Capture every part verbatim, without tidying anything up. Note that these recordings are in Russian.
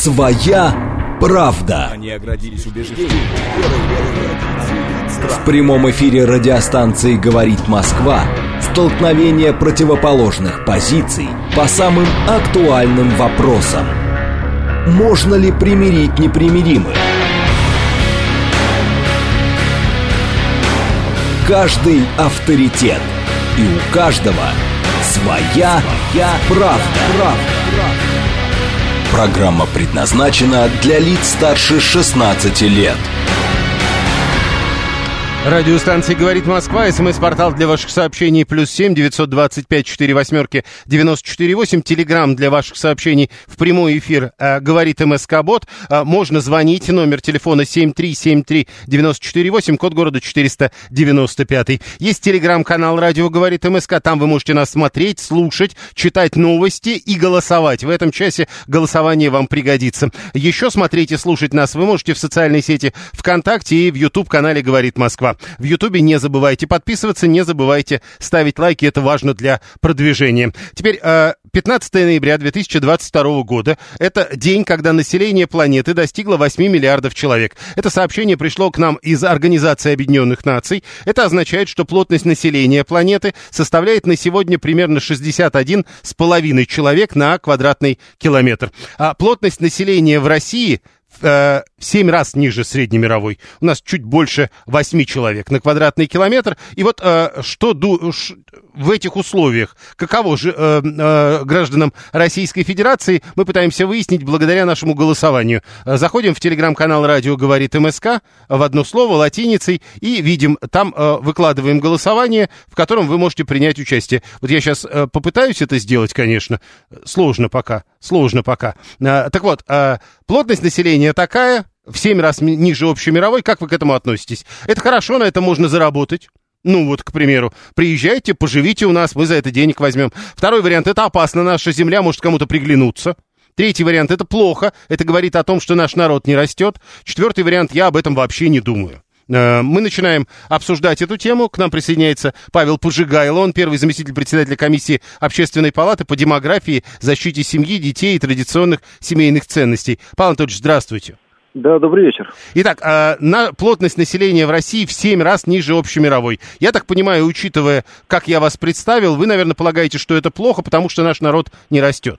Своя правда. Они оградились убеждением. В прямом эфире радиостанции «Говорит Москва» столкновение противоположных позиций по самым актуальным вопросам. Можно ли примирить непримиримых? Каждый авторитет. И у каждого своя, своя правда. правда. Программа предназначена для лиц старше шестнадцати лет. Радиостанция «Говорит Москва», СМС-портал для ваших сообщений, плюс семь девятьсот двадцать пять четыре восьмерки девяносто четыре восемь, телеграмм для ваших сообщений в прямой эфир э, «Говорит МСК-бот». Э, можно звонить, номер телефона семь три семь три девяносто четыре восемь, код города четыреста девяносто пять. Есть телеграм-канал «Радио Говорит МСК», там вы можете нас смотреть, слушать, читать новости и голосовать. В этом часе голосование вам пригодится. Еще смотреть и слушать нас вы можете в социальной сети ВКонтакте и в YouTube-канале «Говорит Москва». В Ютубе не забывайте подписываться, не забывайте ставить лайки, это важно для продвижения. Теперь пятнадцатое ноября две тысячи двадцать второго года, это день, когда население планеты достигло восемь миллиардов человек. Это сообщение пришло к нам из Организации Объединенных Наций. Это означает, что плотность населения планеты составляет на сегодня примерно шестьдесят один с половиной человек на квадратный километр. А плотность населения в России в семь раз ниже среднемировой. У нас чуть больше восьми человек на квадратный километр. И вот э, что ду, ш, в этих условиях, каково же э, э, гражданам Российской Федерации, мы пытаемся выяснить благодаря нашему голосованию. Заходим в телеграм-канал «Радио Говорит МСК» в одно слово, латиницей, и видим, там э, выкладываем голосование, в котором вы можете принять участие. Вот я сейчас э, попытаюсь это сделать, конечно. Сложно пока, сложно пока. Э, так вот, э, плотность населения такая, в семь раз ниже общемировой. Как вы к этому относитесь? Это хорошо, на это можно заработать. Ну вот, к примеру, приезжайте, поживите у нас, мы за это денег возьмем. Второй вариант, это опасно, наша земля может кому-то приглянуться. Третий вариант, это плохо, это говорит о том, что наш народ не растет. Четвертый вариант, я об этом вообще не думаю. Мы начинаем обсуждать эту тему. К нам присоединяется Павел Пожигайло. Он первый заместитель председателя комиссии Общественной палаты по демографии, защите семьи, детей и традиционных семейных ценностей. Павел Анатольевич, здравствуйте. Да, добрый вечер. Итак, э, на плотность населения в России в семь раз ниже общемировой. Я так понимаю, учитывая, как я вас представил, вы, наверное, полагаете, что это плохо, потому что наш народ не растет.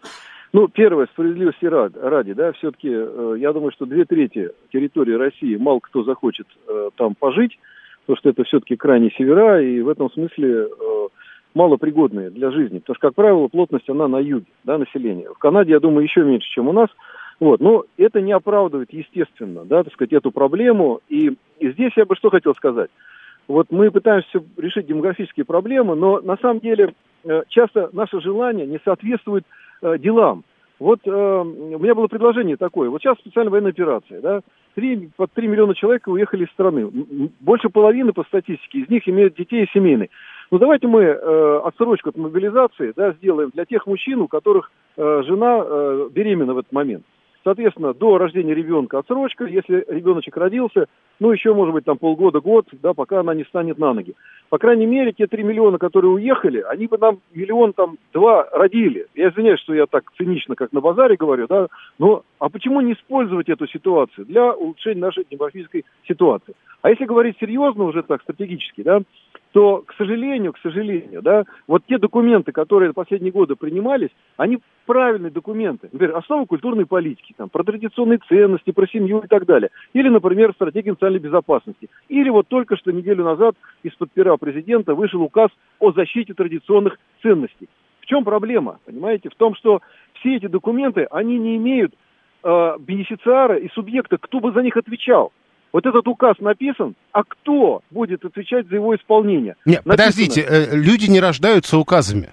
Ну, первое, справедливости ради, да, все-таки, э, я думаю, что две трети территории России мало кто захочет э, там пожить, потому что это все-таки крайние севера, и в этом смысле э, малопригодные для жизни, потому что, как правило, плотность, она на юге, да, населения. В Канаде, я думаю, еще меньше, чем у нас. Вот, но это не оправдывает, естественно, да, так сказать, эту проблему. И, и здесь я бы что хотел сказать. Вот мы пытаемся решить демографические проблемы, но на самом деле э, часто наше желание не соответствует э, делам. Вот э, у меня было предложение такое. Вот сейчас специальная военная операция, да, три, под три миллиона человек уехали из страны. Больше половины, по статистике, из них имеют детей и семейные. Ну, давайте мы э, отсрочку от мобилизации, да, сделаем для тех мужчин, у которых э, жена э, беременна в этот момент. Соответственно, до рождения ребенка отсрочка, если ребеночек родился, ну, еще, может быть, там полгода-год, да, пока она не станет на ноги. По крайней мере, те три миллиона, которые уехали, они бы нам миллион, там, два родили. Я извиняюсь, что я так цинично, как на базаре говорю, да, но а почему не использовать эту ситуацию для улучшения нашей демографической ситуации? А если говорить серьезно, уже так, стратегически, да, то, к сожалению, к сожалению, да, вот те документы, которые в последние годы принимались, они правильные документы. Например, основы культурной политики, там, про традиционные ценности, про семью и так далее. Или, например, стратегия национальной безопасности. Или вот только что неделю назад из-под пера президента вышел указ о защите традиционных ценностей. В чем проблема, понимаете? В том, что все эти документы, они не имеют э, бенефициара и субъекта, кто бы за них отвечал. Вот этот указ написан, а кто будет отвечать за его исполнение? Нет, подождите, э, люди не рождаются указами.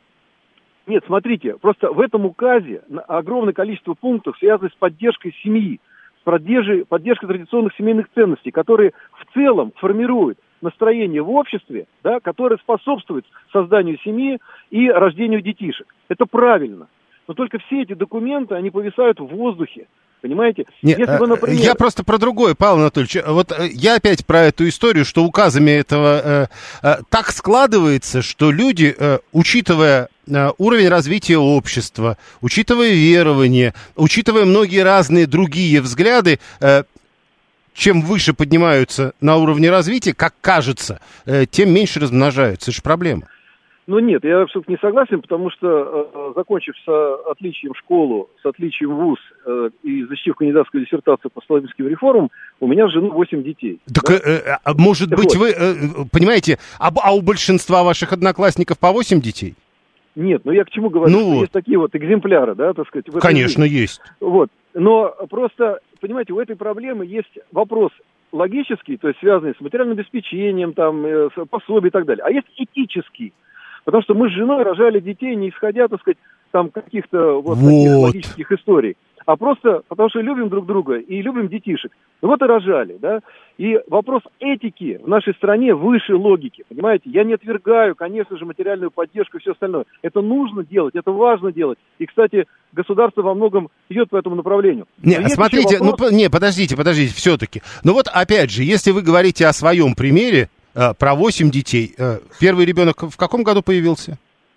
Нет, смотрите, просто в этом указе огромное количество пунктов связано с поддержкой семьи, с поддержкой, поддержкой традиционных семейных ценностей, которые в целом формируют настроение в обществе, да, которое способствует созданию семьи и рождению детишек. Это правильно. Но только все эти документы, они повисают в воздухе. Понимаете? Нет, Если бы, например... Я просто про другое, Павел Анатольевич. Вот я опять про эту историю, что указами этого э, э, так складывается, что люди, э, учитывая э, уровень развития общества, учитывая верование, учитывая многие разные другие взгляды, э, чем выше поднимаются на уровне развития, как кажется, э, тем меньше размножаются. Это же проблема. Ну нет, я абсолютно не согласен, потому что, э, закончив с отличием школу, с отличием вуз э, и защитив кандидатскую диссертацию по столбинским реформам, у меня с женой восемь детей. Так, да? э, э, может так быть, вот. вы, э, понимаете, а, а у большинства ваших одноклассников по восемь детей? Нет, ну я к чему говорю, Ну что вот. есть такие вот экземпляры, да, так сказать. В этой Конечно, жизни. есть. Вот, но просто, понимаете, у этой проблемы есть вопрос логический, то есть связанный с материальным обеспечением, там, э, с пособием и так далее, а есть этический. Потому что мы с женой рожали детей, не исходя, так сказать, там каких-то вот, вот. таких логических историй, а просто потому что любим друг друга и любим детишек. Ну вот и рожали, да. И вопрос этики в нашей стране выше логики, понимаете? Я не отвергаю, конечно же, материальную поддержку и все остальное. Это нужно делать, это важно делать. И, кстати, государство во многом идет по этому направлению. Не, смотрите, вопрос... ну, не, подождите, подождите, все-таки. Ну вот, опять же, если вы говорите о своем примере, про восемь детей. Первый ребенок в каком году появился?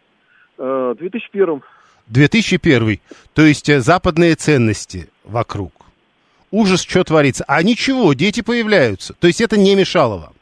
В две тысячи первом. две тысячи первый. То есть западные ценности вокруг. Ужас, что творится. А ничего, дети появляются. То есть это не мешало вам?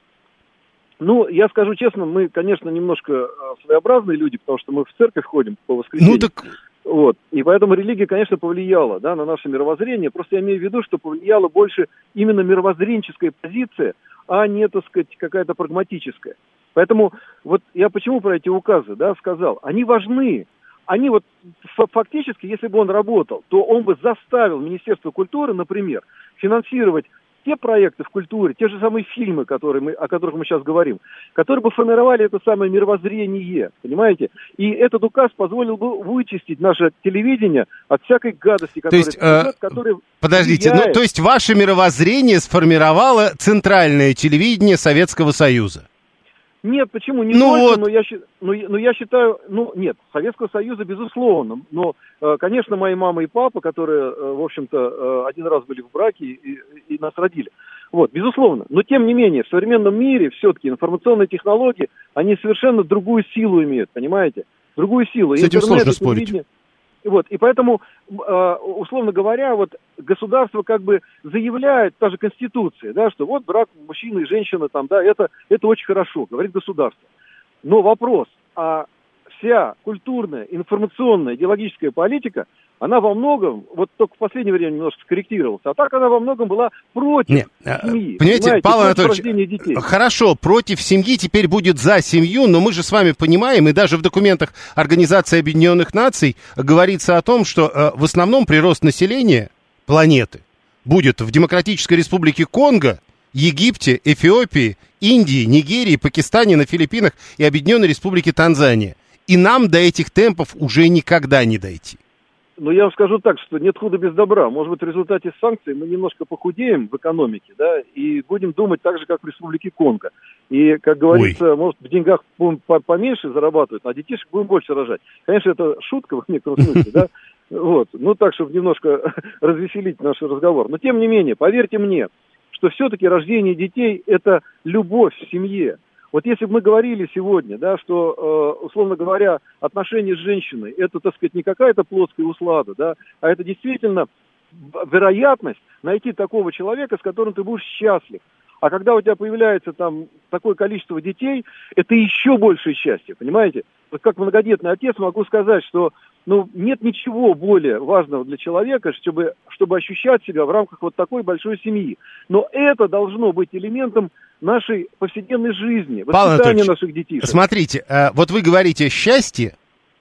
Ну, я скажу честно, мы, конечно, немножко своеобразные люди, потому что мы в церковь ходим по воскресеньям. Ну так... Вот. И поэтому религия, конечно, повлияла, да, на наше мировоззрение. Просто я имею в виду, что повлияла больше именно мировоззренческая позиция, а не, так сказать, какая-то прагматическая. Поэтому вот я почему про эти указы, да, сказал. Они важны. Они вот фактически, если бы он работал, то он бы заставил Министерство культуры, например, финансировать те проекты в культуре, те же самые фильмы, которые мы, о которых мы сейчас говорим, которые бы формировали это самое мировоззрение, понимаете? И этот указ позволил бы вычистить наше телевидение от всякой гадости, которая... То есть, э, которая подождите, влияет... ну, то есть ваше мировоззрение сформировало центральное телевидение Советского Союза? Нет, почему? Не ну только, вот. но, я, но, но я считаю, ну, нет, Советского Союза, безусловно, но, э, конечно, мои мама и папа, которые, э, в общем-то, э, один раз были в браке и, и нас родили, вот, безусловно, но, тем не менее, в современном мире все-таки информационные технологии, они совершенно другую силу имеют, понимаете, другую силу. С этим сложно спорить. Вот, и поэтому, условно говоря, вот государство как бы заявляет, та же Конституция, да, что вот брак мужчины и женщины, там, да, это, это очень хорошо, говорит государство. Но вопрос, а вся культурная, информационная, идеологическая политика, она во многом, вот только в последнее время немножко скорректировалась, а так она во многом была против Нет, семьи. Понимаете, Павел Анатольевич, детей. Хорошо, против семьи теперь будет за семью, но мы же с вами понимаем, и даже в документах Организации Объединенных Наций говорится о том, что э, в основном прирост населения планеты будет в Демократической Республике Конго, Египте, Эфиопии, Индии, Нигерии, Пакистане, на Филиппинах и Объединенной Республике Танзания. И нам до этих темпов уже никогда не дойти. Ну, я вам скажу так, что нет худа без добра. Может быть, в результате санкций мы немножко похудеем в экономике, да, и будем думать так же, как в Республике Конго. И, как говорится, Ой. может, в деньгах будем поменьше зарабатывать, а детишек будем больше рожать. Конечно, это шутка в некотором смысле, да, вот, ну, так, чтобы немножко развеселить наш разговор. Но, тем не менее, поверьте мне, что все-таки рождение детей – это любовь в семье. Вот если бы мы говорили сегодня, да, что, э, условно говоря, отношения с женщиной – это, так сказать, не какая-то плоская услада, да, а это действительно вероятность найти такого человека, с которым ты будешь счастлив. А когда у тебя появляется там такое количество детей, это еще большее счастье, понимаете? Вот как многодетный отец могу сказать, что ну, нет ничего более важного для человека, чтобы, чтобы ощущать себя в рамках вот такой большой семьи. Но это должно быть элементом нашей повседневной жизни, воспитания наших детей. Смотрите, вот вы говорите «счастье»,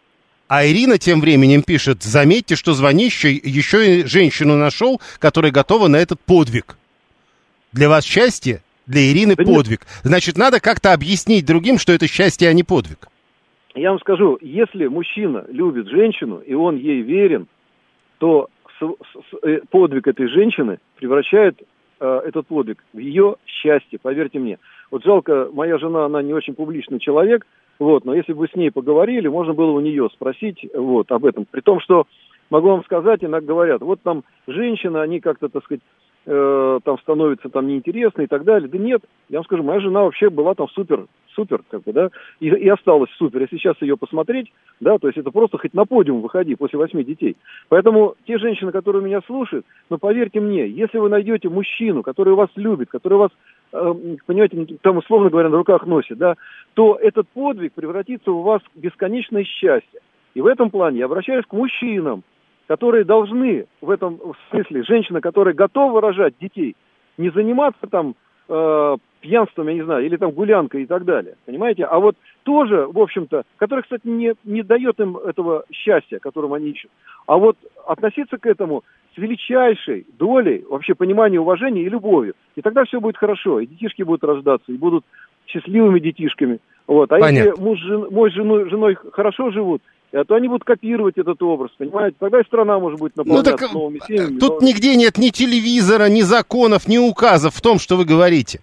а Ирина тем временем пишет: заметьте, что звонящий еще и женщину нашел, которая готова на этот подвиг. Для вас счастье, для Ирины да подвиг. Нет. Значит, надо как-то объяснить другим, что это счастье, а не подвиг. Я вам скажу, если мужчина любит женщину, и он ей верен, то с, с, подвиг этой женщины превращает э, этот подвиг в ее счастье, поверьте мне. Вот жалко, моя жена, она не очень публичный человек, вот, но если бы вы с ней поговорили, можно было у нее спросить вот, об этом. При том, что могу вам сказать, иногда говорят, вот там женщины, они как-то, так сказать, э, там становятся там неинтересны и так далее. Да нет, я вам скажу, моя жена вообще была там супер, супер, как бы, да, и, и осталась супер. Если сейчас ее посмотреть, да, то есть это просто хоть на подиум выходи после восьми детей. Поэтому те женщины, которые меня слушают, ну, поверьте мне, если вы найдете мужчину, который вас любит, который вас, э, понимаете, там, условно говоря, на руках носит, да, то этот подвиг превратится у вас в бесконечное счастье. И в этом плане я обращаюсь к мужчинам, которые должны, в этом смысле, женщины, которые готовы рожать детей, не заниматься там э, пьянством, я не знаю, или там гулянкой и так далее, понимаете? А вот тоже, в общем-то, который, кстати, не, не дает им этого счастья, которым они ищут, а вот относиться к этому с величайшей долей вообще понимания, уважения и любовью. И тогда все будет хорошо, и детишки будут рождаться, и будут счастливыми детишками. Вот. А Понятно. Если муж, жен, муж с женой, женой хорошо живут, то они будут копировать этот образ, понимаете? Тогда и страна может быть наполняться ну, так, новыми семьями. Тут новыми... нигде нет ни телевизора, ни законов, ни указов в том, что вы говорите.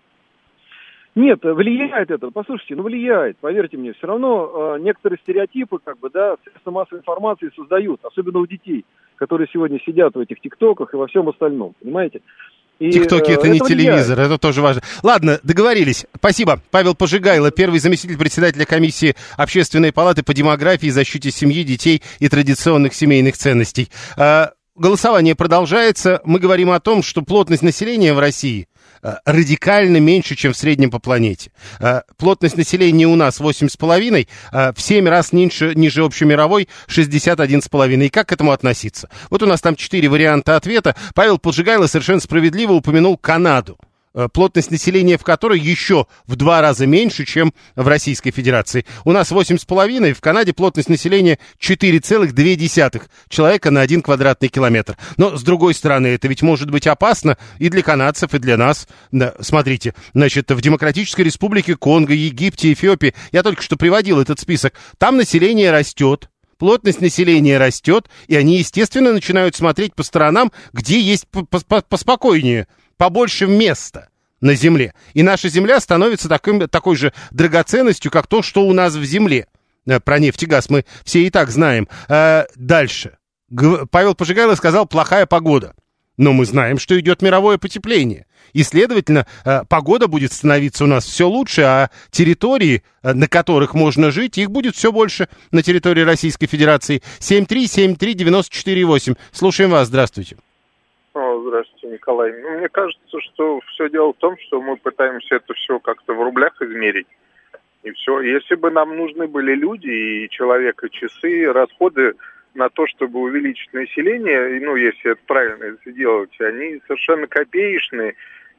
Нет, влияет это, послушайте, ну влияет, поверьте мне, все равно э, некоторые стереотипы, как бы, да, средства массовой информации создают, особенно у детей, которые сегодня сидят в этих тиктоках и во всем остальном, понимаете? И, Тиктоки — это, это не влияет. Телевизор, это тоже важно. Ладно, договорились. Спасибо. Павел Пожигайло, первый заместитель председателя комиссии Общественной палаты по демографии, защите семьи, детей и традиционных семейных ценностей. Голосование продолжается. Мы говорим о том, что плотность населения в России радикально меньше, чем в среднем по планете. Плотность населения у нас восемь с половиной, в семь раз ниже, ниже общемировой шестьдесят один с половиной. И как к этому относиться? Вот у нас там четыре варианта ответа. Павел Поджигайло совершенно справедливо упомянул Канаду, плотность населения в которой еще в два раза меньше, чем в Российской Федерации. У нас восемь с половиной, в Канаде плотность населения четыре целых две десятых человека на один квадратный километр. Но, с другой стороны, это ведь может быть опасно и для канадцев, и для нас. Да, смотрите, значит, в Демократической Республике Конго, Египте, Эфиопии, я только что приводил этот список, там население растет. Плотность населения растет, и они, естественно, начинают смотреть по сторонам, где есть поспокойнее, побольше места на Земле. И наша Земля становится таким, такой же драгоценностью, как то, что у нас в Земле. Про нефть и газ мы все и так знаем. А дальше. Г- Павел Пожигайло сказал, плохая погода. Но мы знаем, что идет мировое потепление. И, следовательно, погода будет становиться у нас все лучше, а территории, на которых можно жить, их будет все больше на территории Российской Федерации. семь три семь три девять четыре восемь. Слушаем вас. Здравствуйте. Здравствуйте, Николай. Ну, мне кажется, что все дело в том, что мы пытаемся это все как-то в рублях измерить. И все. Если бы нам нужны были люди, и человек, и часы, расходы на то, чтобы увеличить население, ну, если это правильно это делать, они совершенно копеечные.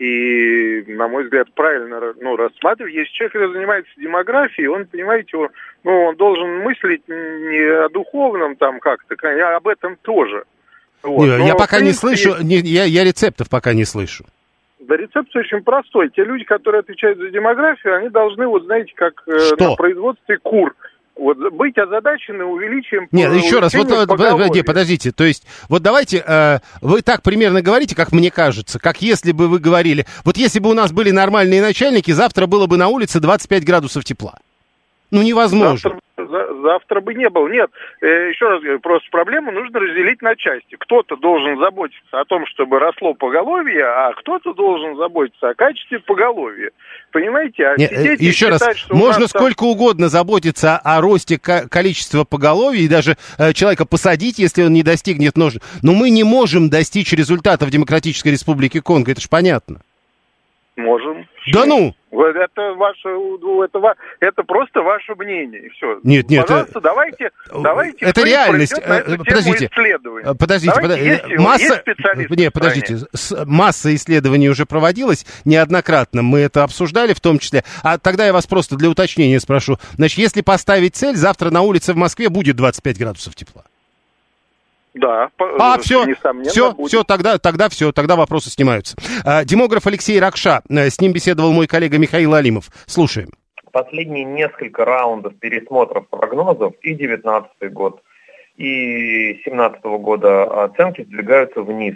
И, на мой взгляд, правильно ну, рассматривать. Если человек занимается демографией, он, понимаете, он, ну, он должен мыслить не о духовном там как-то, а об этом тоже. Вот. Не, я Но, пока принципе, не слышу, не, я, я рецептов пока не слышу. Да, рецепт очень простой. Те люди, которые отвечают за демографию, они должны, вот знаете, как э, на производстве кур, вот, быть озадачены увеличением... Нет, еще раз, вот, подождите, подождите, то есть, вот давайте, э, вы так примерно говорите, как мне кажется, как если бы вы говорили, вот если бы у нас были нормальные начальники, завтра было бы на улице двадцать пять градусов тепла. Ну, невозможно. Завтра, завтра бы не было. Нет, э, еще раз говорю, просто проблему нужно разделить на части. Кто-то должен заботиться о том, чтобы росло поголовье, а кто-то должен заботиться о качестве поголовья. Понимаете? А Нет, сидеть еще и считать, раз, что можно там... сколько угодно заботиться о росте ко- количества поголовья и даже э, человека посадить, если он не достигнет ножа. Но мы не можем достичь результата в Демократической Республике Конго, это ж понятно. Можем. Да ну! Это ваше, это, это просто ваше мнение, и все. Нет, нет. Пожалуйста, это, давайте, давайте. Это реальность. Подождите, подождите, подождите. Есть, масса, есть не, подождите. Масса исследований уже проводилась неоднократно. Мы это обсуждали в том числе. А тогда я вас просто для уточнения спрошу. Значит, если поставить цель, завтра на улице в Москве будет двадцать пять градусов тепла. Да, а, все, все, будет. все, тогда, тогда все, тогда вопросы снимаются. А, демограф Алексей Ракша, с ним беседовал мой коллега Михаил Алимов. Слушаем. Последние несколько раундов пересмотров прогнозов, и девятнадцатый год, и семнадцатого года оценки сдвигаются вниз.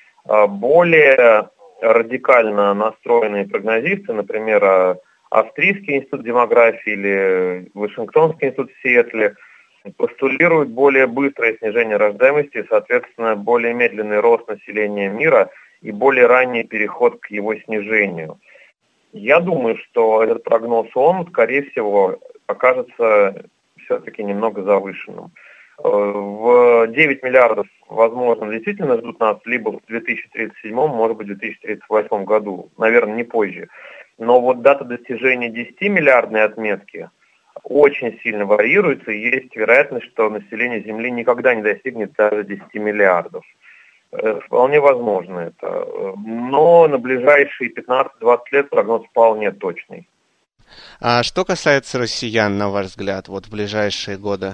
Более радикально настроенные прогнозисты, например, Австрийский институт демографии или Вашингтонский институт в Сиэтле, постулирует более быстрое снижение рождаемости и, соответственно, более медленный рост населения мира и более ранний переход к его снижению. Я думаю, что этот прогноз, он, скорее всего, окажется все-таки немного завышенным. В девять миллиардов, возможно, действительно ждут нас либо в две тысячи тридцать седьмом, может быть, в две тысячи тридцать восьмом году, наверное, не позже. Но вот дата достижения десятимиллиардной отметки очень сильно варьируется, и есть вероятность, что население Земли никогда не достигнет даже десяти миллиардов. Вполне возможно это. Но на ближайшие пятнадцать-двадцать лет прогноз вполне точный. А что касается россиян, на ваш взгляд, вот в ближайшие годы?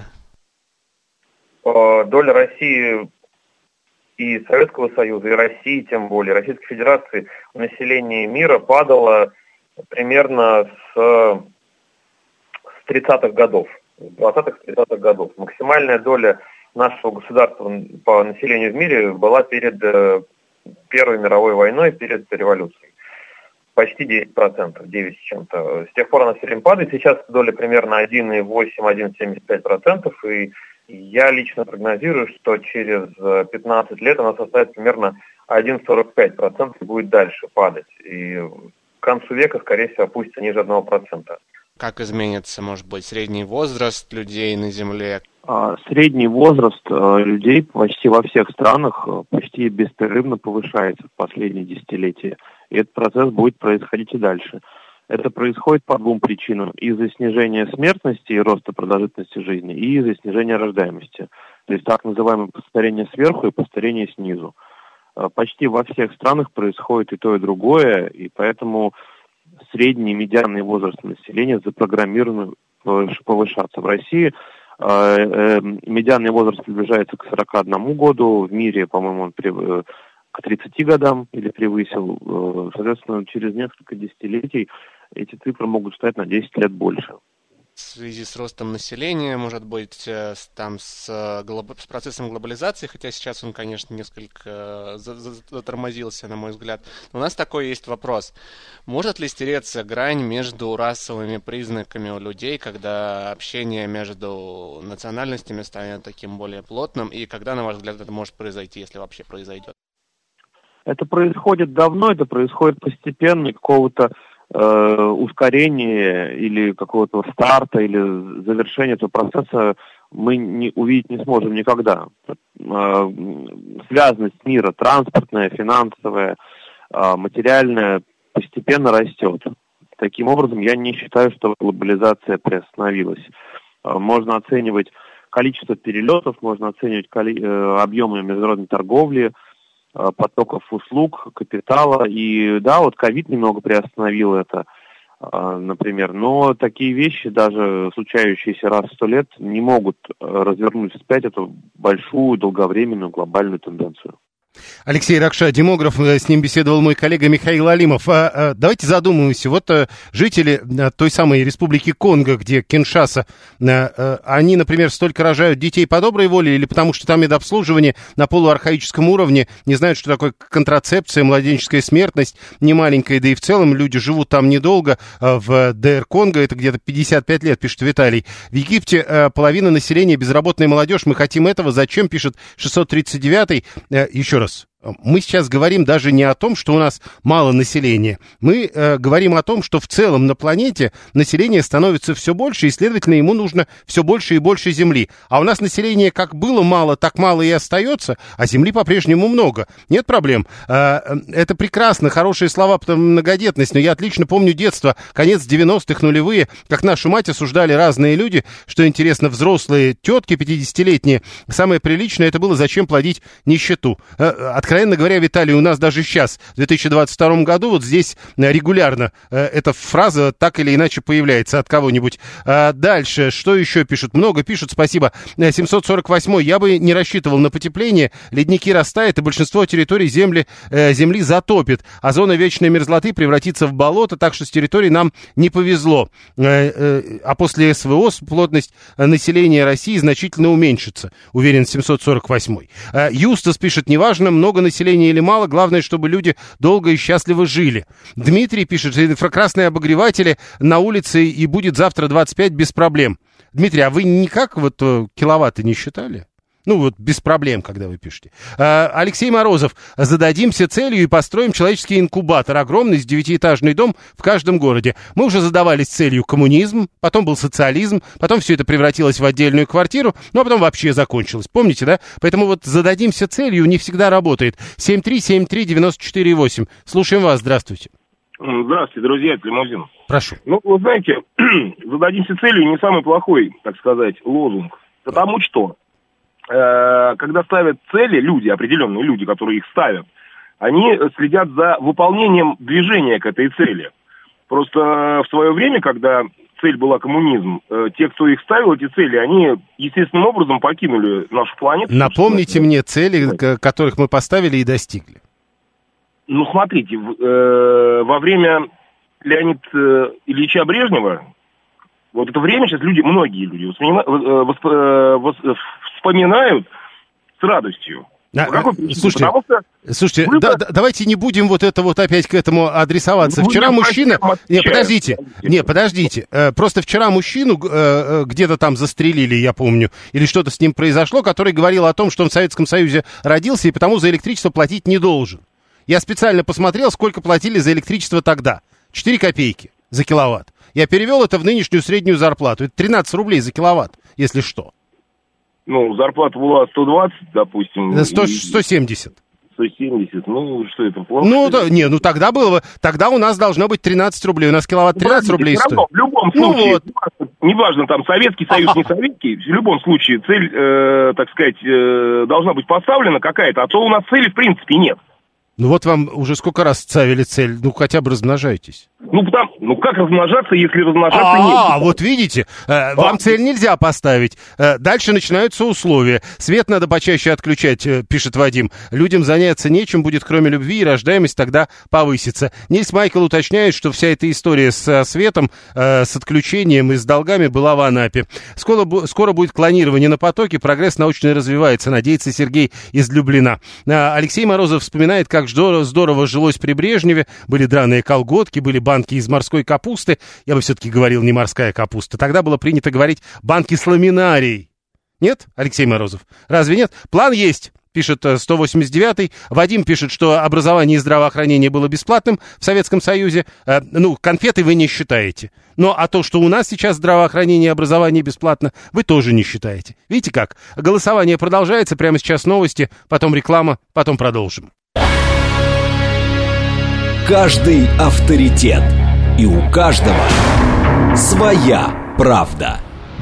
Доля России и Советского Союза, и России, тем более, Российской Федерации в населении мира падала примерно с, с тридцатых годов, с двадцатых-тридцатых годов. Максимальная доля нашего государства по населению в мире была перед Первой мировой войной, перед революцией. Почти десять процентов, девять с чем-то. С тех пор она все время падает. Сейчас доля примерно один целых восемь десятых - один целых семьдесят пять сотых процентов. И я лично прогнозирую, что через пятнадцать лет она составит примерно один целых сорок пять сотых процента и будет дальше падать. И к концу века, скорее всего, опустится ниже одного процента. Как изменится, может быть, средний возраст людей на Земле? Средний возраст людей почти во всех странах почти беспрерывно повышается в последние десятилетия. И этот процесс будет происходить и дальше. Это происходит по двум причинам. Из-за снижения смертности и роста продолжительности жизни, и из-за снижения рождаемости. То есть так называемое постарение сверху и постарение снизу. Почти во всех странах происходит и то, и другое, и поэтому средний медианный возраст населения запрограммирован повышаться. В России медианный возраст приближается к сорока одному году, в мире, по-моему, он прив... к тридцати годам или превысил. Соответственно, через несколько десятилетий эти цифры могут стать на десять лет больше. В связи с ростом населения, может быть, там с, с процессом глобализации, хотя сейчас он, конечно, несколько затормозился, на мой взгляд. Но у нас такой есть вопрос. Может ли стереться грань между расовыми признаками у людей, когда общение между национальностями станет таким более плотным, и когда, на ваш взгляд, это может произойти, если вообще произойдет? Это происходит давно, это происходит постепенно, какого-то ускорения или какого-то старта или завершения этого процесса мы не, увидеть не сможем никогда. Связанность мира, транспортная, финансовая, материальная, постепенно растет. Таким образом, я не считаю, что глобализация приостановилась. Можно оценивать количество перелетов, можно оценивать объемы международной торговли, потоков услуг, капитала. И да, вот ковид немного приостановил это, например. Но такие вещи, даже случающиеся раз в сто лет, не могут развернуть вспять эту большую, долговременную, глобальную тенденцию. Алексей Ракша, демограф, с ним беседовал мой коллега Михаил Алимов. А, а, давайте задумаемся. Вот а, жители а, той самой республики Конго, где Киншаса, а, а, они, например, столько рожают детей по доброй воле или потому что там медобслуживание на полуархаическом уровне, не знают, что такое контрацепция, младенческая смертность не маленькая, да и в целом люди живут там недолго. А, в ДР Конго это где-то пятьдесят пять лет, пишет Виталий. В Египте а, половина населения безработная молодежь. Мы хотим этого. Зачем, пишет шестьсот тридцать девятый. А, еще раз. Мы сейчас говорим даже не о том, что у нас мало населения. Мы э, говорим о том, что в целом на планете население становится все больше, и, следовательно, ему нужно все больше и больше земли. А у нас население как было мало, так мало и остается, а земли по-прежнему много. Нет проблем. Э, это прекрасно, хорошие слова про многодетность, но я отлично помню детство, конец девяностых, нулевые, как нашу мать осуждали разные люди, что интересно, взрослые тетки пятидесятилетние. Самое приличное это было, зачем плодить нищету. Э, Откровенно говоря, Виталий, у нас даже сейчас, в две тысячи двадцать втором году, вот здесь регулярно э, эта фраза так или иначе появляется от кого-нибудь. А дальше, что еще пишут? Много пишут, спасибо. семьсот сорок восьмой. Я бы не рассчитывал на потепление. Ледники растают, и большинство территорий земли, э, земли затопит. А зона вечной мерзлоты превратится в болото, так что с территорией нам не повезло. Э, э, а после СВО плотность населения России значительно уменьшится, уверен семьсот сорок восьмой. Э, Юстас пишет, неважно, много населения или мало, главное, чтобы люди долго и счастливо жили. Дмитрий пишет, инфракрасные обогреватели на улице и будет завтра двадцать пять без проблем. Дмитрий, а вы никак вот киловатты не считали? Ну, вот без проблем, когда вы пишете. А, Алексей Морозов. Зададимся целью и построим человеческий инкубатор. Огромный девятиэтажный дом в каждом городе. Мы уже задавались целью коммунизм, потом был социализм, потом все это превратилось в отдельную квартиру, ну, а потом вообще закончилось. Помните, да? Поэтому вот зададимся целью не всегда работает. семь три семь три девять четыре восемь. Слушаем вас. Здравствуйте. Здравствуйте, друзья, это Лимузин. Прошу. Ну, вы знаете, зададимся целью не самый плохой, так сказать, лозунг. Потому что когда ставят цели люди, определенные люди, которые их ставят, они следят за выполнением движения к этой цели. Просто в свое время, когда цель была коммунизм, те, кто их ставил, эти цели, они естественным образом покинули нашу планету. Напомните мне цели, которых мы поставили и достигли. Ну, смотрите, во время Леонида Ильича Брежнева, вот это время сейчас люди, многие люди вспоминают с радостью. А, слушайте, что слушайте выбор... да, да, давайте не будем вот это вот опять к этому адресоваться. Вчера ну, мужчина... Не, подождите, не, подождите. Просто вчера мужчину где-то там застрелили, я помню, или что-то с ним произошло, который говорил о том, что он в Советском Союзе родился и потому за электричество платить не должен. Я специально посмотрел, сколько платили за электричество тогда. четыре копейки за киловатт. Я перевел это в нынешнюю среднюю зарплату. Это тринадцать рублей за киловатт, если что. Ну, зарплата была сто двадцать, допустим. сто, сто семьдесят. сто семьдесят, ну, что это, плохо? Ну, да, не, ну тогда было, тогда у нас должно быть тринадцать рублей, у нас киловатт тринадцать рублей стоит. В любом случае, ну, вот. неважно, там, Советский Союз, не Советский, в любом случае цель, э, так сказать, э, должна быть поставлена какая-то, а то у нас цели в принципе нет. Ну вот вам уже сколько раз ставили цель, ну хотя бы размножайтесь. Ну, потому, ну как размножаться, если размножаться а, нет? А, вот видите, э, вам цель нельзя поставить. Э, дальше начинаются условия. Свет надо почаще отключать, э, пишет Вадим. Людям заняться нечем будет, кроме любви, и рождаемость тогда повысится. Нильс Майкл уточняет, что вся эта история со светом, э, с отключением и с долгами была в Анапе. Скоро, скоро будет клонирование на потоке, прогресс научный развивается, надеется Сергей из Люблина. Э, Алексей Морозов вспоминает, как здорово, здорово жилось при Брежневе. Были драные колготки, были банки из морской капусты. Я бы все-таки говорил не морская капуста. Тогда было принято говорить банки с ламинарией. Нет, Алексей Морозов? Разве нет? План есть, пишет сто восемьдесят девятый. Вадим пишет, что образование и здравоохранение было бесплатным в Советском Союзе. Э, ну, конфеты вы не считаете. Но а то, что у нас сейчас здравоохранение и образование бесплатно, вы тоже не считаете. Видите как? Голосование продолжается. Прямо сейчас новости, потом реклама, потом продолжим. Каждый авторитет. И у каждого своя правда.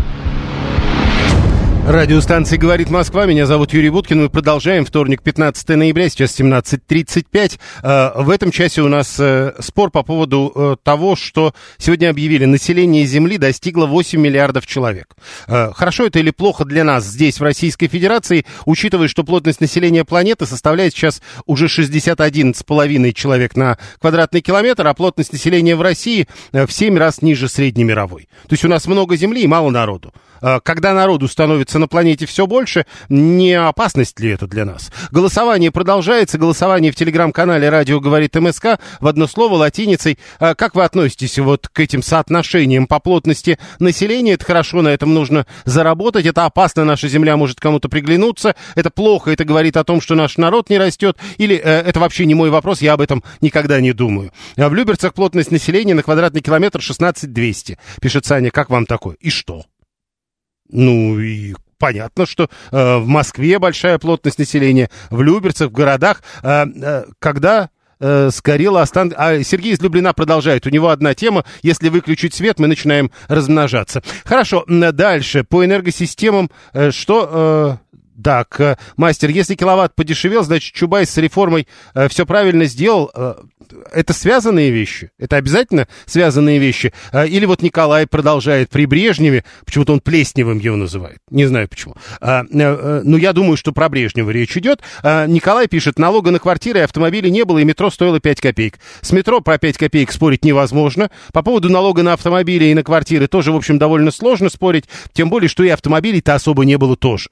Радиостанция «Говорит Москва». Меня зовут Юрий Буткин. Мы продолжаем. Вторник, пятнадцатое ноября. Сейчас семнадцать тридцать пять. В этом часе у нас спор по поводу того, что сегодня объявили. Население Земли достигло восемь миллиардов человек. Хорошо это или плохо для нас здесь, в Российской Федерации, учитывая, что плотность населения планеты составляет сейчас уже шестьдесят один с половиной человек на квадратный километр, а плотность населения в России в семь раз ниже среднемировой. То есть у нас много земли и мало народу. Когда народу становится на планете все больше, не опасность ли это для нас? Голосование продолжается. Голосование в телеграм-канале «Радио говорит МСК» в одно слово латиницей. Как вы относитесь вот к этим соотношениям по плотности населения? Это хорошо, на этом нужно заработать. Это опасно, наша земля может кому-то приглянуться. Это плохо, это говорит о том, что наш народ не растет. Или э, это вообще не мой вопрос, я об этом никогда не думаю. В Люберцах плотность населения на квадратный километр шестнадцать двести. Пишет Саня, как вам такое? И что? Ну, и понятно, что э, в Москве большая плотность населения, в Люберцах, в городах. Э, э, когда э, сгорела останки... А Сергей из Люблина продолжает. У него одна тема. Если выключить свет, мы начинаем размножаться. Хорошо, дальше. По энергосистемам, э, что... Э, Так, мастер, если киловатт подешевел, значит, Чубайс с реформой э, все правильно сделал. Э, это связанные вещи? Это обязательно связанные вещи? Э, или вот Николай продолжает при Брежневе, почему-то он Плесневым его называет, не знаю почему. Э, э, ну, я думаю, что про Брежнева речь идет. Э, Николай пишет, налога на квартиры и автомобили не было, и метро стоило пять копеек. С метро про пять копеек спорить невозможно. По поводу налога на автомобили и на квартиры тоже, в общем, довольно сложно спорить, тем более, что и автомобилей-то особо не было тоже.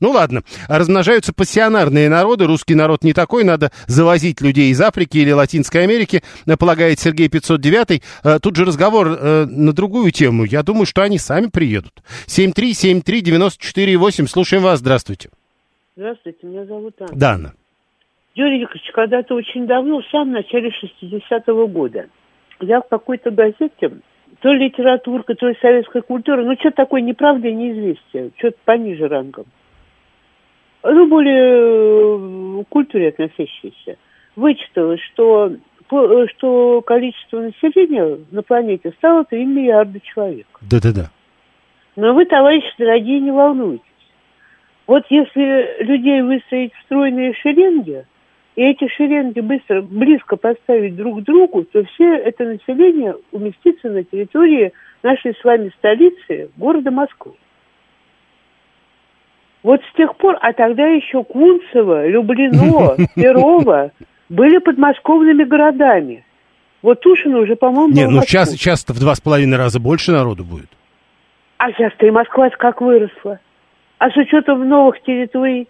Ну ладно, размножаются пассионарные народы, русский народ не такой, надо завозить людей из Африки или Латинской Америки, полагает Сергей пятьсот девять. Тут же разговор на другую тему, я думаю, что они сами приедут. семь три семь три девяносто четыре восемь, слушаем вас, здравствуйте. Здравствуйте, меня зовут Анна. Да, Анна. Юрий Викторович, когда-то очень давно, в самом начале шестидесятого года, я в какой-то газете, то ли литературка, то ли советская культура, ну, что-то такое неправда и неизвестие, что-то пониже рангом. Ну, более к культуре относящейся. Вычитала, что, что количество населения на планете стало три миллиарда человек. Да-да-да. Но вы, товарищи дорогие, не волнуйтесь. Вот если людей выстроить в стройные шеренги, и эти шеренги быстро, близко поставить друг к другу, то все это население уместится на территории нашей с вами столицы, города Москвы. Вот с тех пор, а тогда еще Кунцево, Люблино, Перово были подмосковными городами. Вот Тушино уже, по-моему, Не, ну сейчас, сейчас-то в два с половиной раза больше народу будет. А сейчас-то и Москва как выросла. А с учетом новых территорий,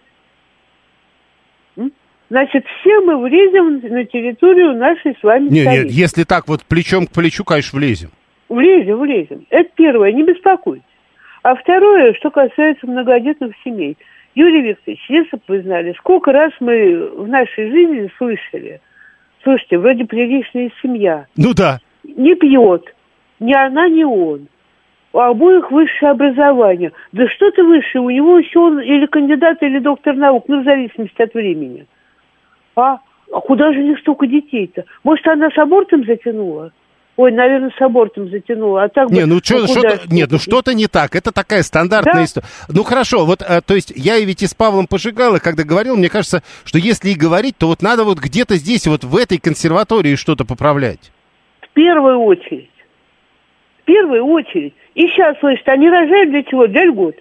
значит, все мы влезем на территорию нашей с вами Нет, столицы. нет, если так вот плечом к плечу, конечно, влезем. Влезем, влезем. Это первое, не беспокойтесь. А второе, что касается многодетных семей. Юрий Викторович, если бы вы знали, сколько раз мы в нашей жизни слышали, слушайте, вроде приличная семья. Ну да. Не пьет, ни она, ни он. У обоих высшее образование. Да что-то высшее, у него еще он или кандидат, или доктор наук, ну, в зависимости от времени. А, а куда же у них столько детей-то? Может, она с абортом затянула? Ой, наверное, с абортом затянула. А так не, бы, ну, что, а что-то, нет, ну что-то не так. Это такая стандартная да? история. Ну хорошо, вот, а, то есть я ведь и с Павлом Пожигайло, когда говорил, мне кажется, что если и говорить, то вот надо вот где-то здесь, вот в этой консерватории что-то поправлять. В первую очередь. В первую очередь. И сейчас, слышите, они рожают для чего? Для льгот.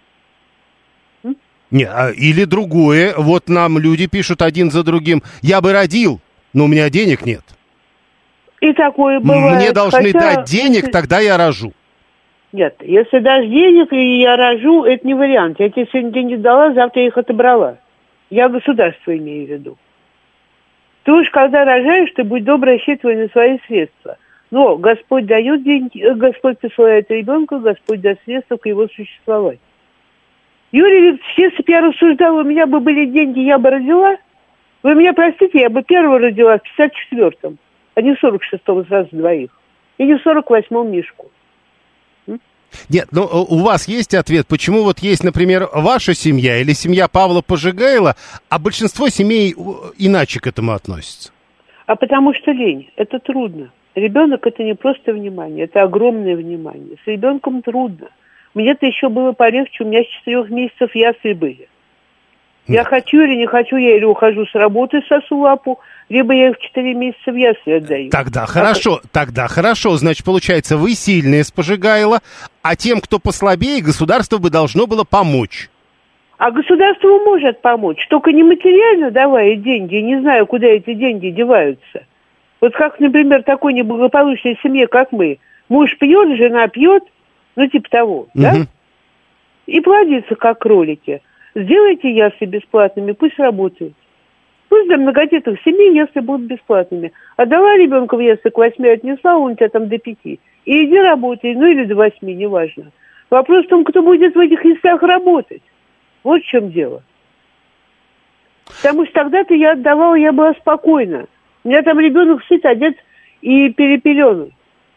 Не, а, или другое. Вот нам люди пишут один за другим. Я бы родил, но у меня денег нет. И такое бывает. Мне должны Хотя... дать денег, тогда я рожу. Нет, если дашь денег и я рожу, это не вариант. Я тебе сегодня деньги дала, завтра я их отобрала. Я государство имею в виду. Ты уж когда рожаешь, ты будь добр, рассчитывай на свои средства. Но Господь дает деньги, Господь посылает ребенка, Господь даст средства к его существованию. Юрий Викторович, если бы я рассуждала, у меня бы были деньги, я бы родила. Вы меня простите, я бы первого родила в пятьдесят четвёртом, а не в сорок шестом сразу двоих. И не в сорок восьмом Мишку. М? Нет, ну у вас есть ответ, почему вот есть, например, ваша семья или семья Павла Пожигайло, а большинство семей иначе к этому относятся? А потому что лень, это трудно. Ребенок это не просто внимание, это огромное внимание. С ребенком трудно. Мне-то еще было полегче, у меня с четырех месяцев ясли были. Я хочу или не хочу, я или ухожу с работы, сосу лапу, либо я их в четыре месяца в ясли отдаю. Тогда хорошо, а... тогда хорошо. Значит, получается, вы сильные с Пожигайло, а тем, кто послабее, государство бы должно было помочь. А государство может помочь, только не материально давая деньги, я не знаю, куда эти деньги деваются. Вот как, например, такой неблагополучной семье, как мы. Муж пьет, жена пьет, ну типа того, угу. да? И плодится, как кролики. Сделайте ясли бесплатными, пусть работают. Пусть для многодетных семей ясли будут бесплатными. Отдала ребенка в ясли к восьми, отнесла, он у тебя там до пяти. И иди работай, ну или до восьми, неважно. Вопрос в том, кто будет в этих яслях работать. Вот в чем дело. Потому что тогда-то я отдавала, я была спокойна. У меня там ребенок сыт, одет и перепеленный.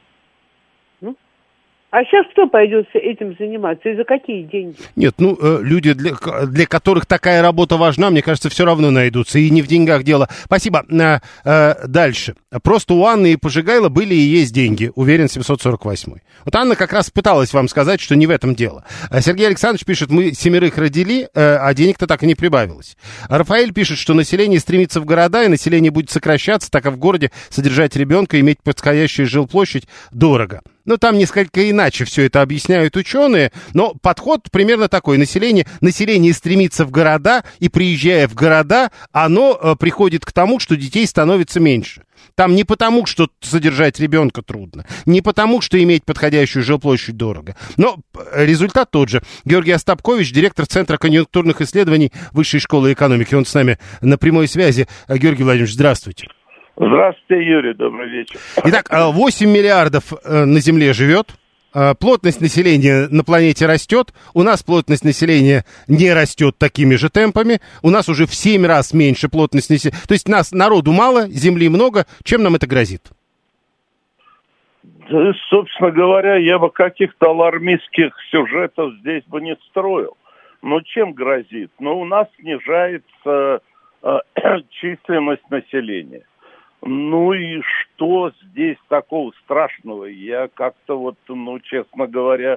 А сейчас кто пойдет этим заниматься и за какие деньги? Нет, ну, э, люди, для, для которых такая работа важна, мне кажется, все равно найдутся. И не в деньгах дело. Спасибо. Э, э, дальше. Просто у Анны и Пожигайло были и есть деньги, уверен, семьсот сорок восьмой. Вот Анна как раз пыталась вам сказать, что не в этом дело. Сергей Александрович пишет, мы семерых родили, э, а денег-то так и не прибавилось. Рафаэль пишет, что население стремится в города, и население будет сокращаться, так как в городе содержать ребенка, иметь подходящую жилплощадь дорого. Ну, там несколько иначе все это объясняют ученые, но подход примерно такой. Население, население стремится в города, и приезжая в города, оно э, приходит к тому, что детей становится меньше. Там не потому, что содержать ребенка трудно, не потому, что иметь подходящую жилплощадь дорого, но результат тот же. Георгий Остапкович, директор Центра конъюнктурных исследований Высшей школы экономики, он с нами на прямой связи. Георгий Владимирович, здравствуйте. Здравствуйте, Юрий, добрый вечер. Итак, восемь миллиардов на Земле живет. Плотность населения на планете растет. У нас плотность населения не растет такими же темпами. У нас уже в семь раз меньше плотность населения. То есть нас, народу мало, Земли много. Чем нам это грозит? Да, собственно говоря, я бы каких-то алармистских сюжетов здесь бы не строил. Но чем грозит? Ну, у нас снижается э, численность населения. Ну и что здесь такого страшного? Я как-то вот, ну, честно говоря,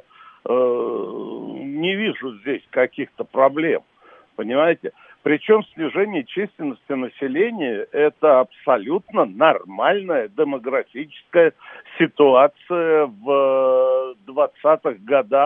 э, не вижу здесь каких-то проблем. Понимаете? Причем снижение численности населения – это абсолютно нормальная демографическая ситуация в двадцатых годах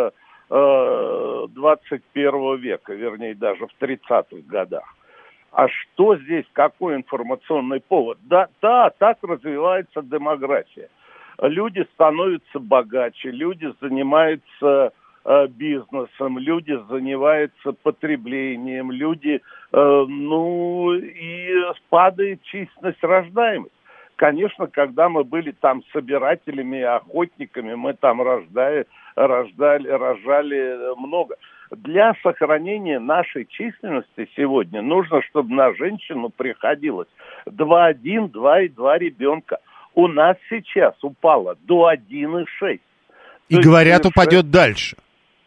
двадцать первого века, вернее, даже в тридцатых годах. А что здесь, какой информационный повод? Да, да, так развивается демография. Люди становятся богаче, люди занимаются э, бизнесом, люди занимаются потреблением, люди, э, ну, и падает численность, рождаемость. Конечно, когда мы были там собирателями и охотниками, мы там рождали, рождали, рожали много. Для сохранения нашей численности сегодня нужно, чтобы на женщину приходилось два и один, два и два ребенка. У нас сейчас упало до один и шесть. И говорят, упадет дальше.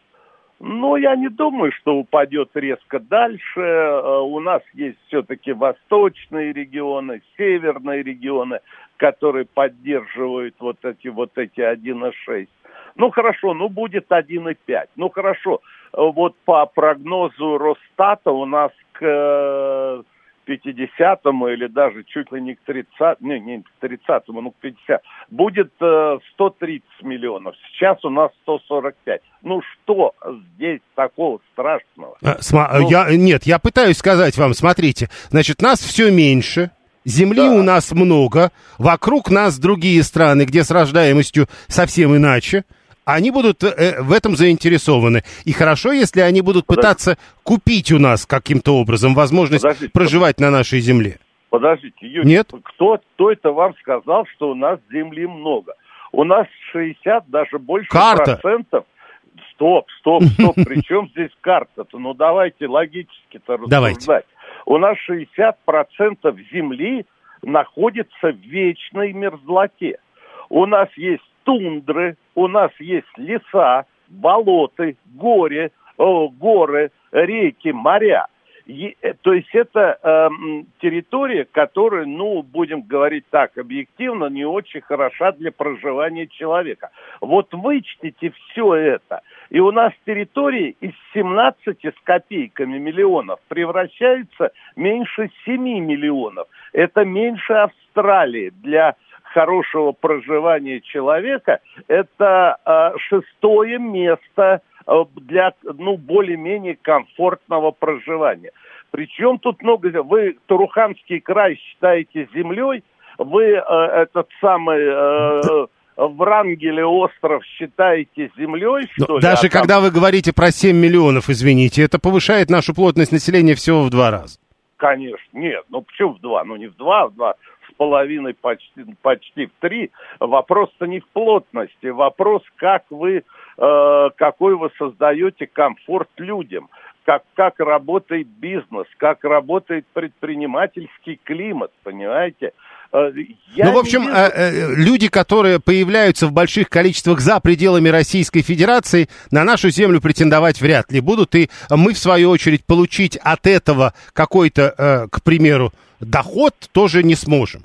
Ну, я не думаю, что упадет резко дальше. У нас есть все-таки восточные регионы, северные регионы, которые поддерживают вот эти вот эти один и шесть. Ну, хорошо, ну, будет один и пять. Ну, хорошо, вот по прогнозу Росстата у нас к пятидесятому или даже чуть ли не к тридцатому, не, не к тридцатому, ну, к пятидесятому, будет сто тридцать миллионов. Сейчас у нас сто сорок пять. Ну, что здесь такого страшного? Сма- ну, я, нет, я пытаюсь сказать вам, смотрите, значит, нас все меньше. Земли да. у нас много, вокруг нас другие страны, где с рождаемостью совсем иначе. Они будут э, в этом заинтересованы. И хорошо, если они будут Подожди. пытаться купить у нас каким-то образом возможность Подождите. проживать на нашей земле. Подождите, Юрий, Нет? Кто, кто это вам сказал, что у нас земли много? У нас шестьдесят, даже больше Карта. процентов. Стоп, стоп, стоп, при чем здесь карта-то? Ну давайте логически-то рассуждать. У нас шестьдесят процентов земли находится в вечной мерзлоте. У нас есть тундры, у нас есть леса, болоты, горе, о, горы, реки, моря. И, то есть это э, территория, которая, ну, будем говорить так, объективно не очень хороша для проживания человека. Вот вычтите все это, и у нас территория из семнадцати с копейками миллионов превращается меньше семи миллионов. Это меньше Австралии для хорошего проживания человека. Это э, шестое место для, ну, более-менее комфортного проживания. Причем тут много... Вы Туруханский край считаете землей, вы э, этот самый э, Врангеля остров считаете землей, что ли? Даже а там... когда вы говорите про семь миллионов, извините, это повышает нашу плотность населения всего в два раза. Конечно, нет, ну почему в два? Ну не в два, а в два с половиной, почти, почти в три. Вопрос-то не в плотности, вопрос, как вы... какой вы создаете комфорт людям, как, как работает бизнес, как работает предпринимательский климат, понимаете? Я ну, в общем, вижу... люди, которые появляются в больших количествах за пределами Российской Федерации, на нашу землю претендовать вряд ли будут, и мы, в свою очередь, получить от этого какой-то, к примеру, доход тоже не сможем.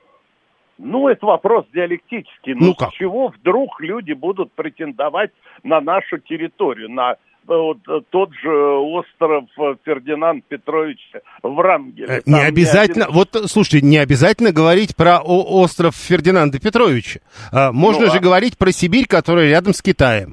Ну, это вопрос диалектический. Ну, ну как? С чего вдруг люди будут претендовать на нашу территорию, на вот, тот же остров Фердинанд Петрович Врангеля. Не обязательно, один... вот слушайте, не обязательно говорить про остров Фердинанда Петровича. Можно ну, же а... говорить про Сибирь, которая рядом с Китаем.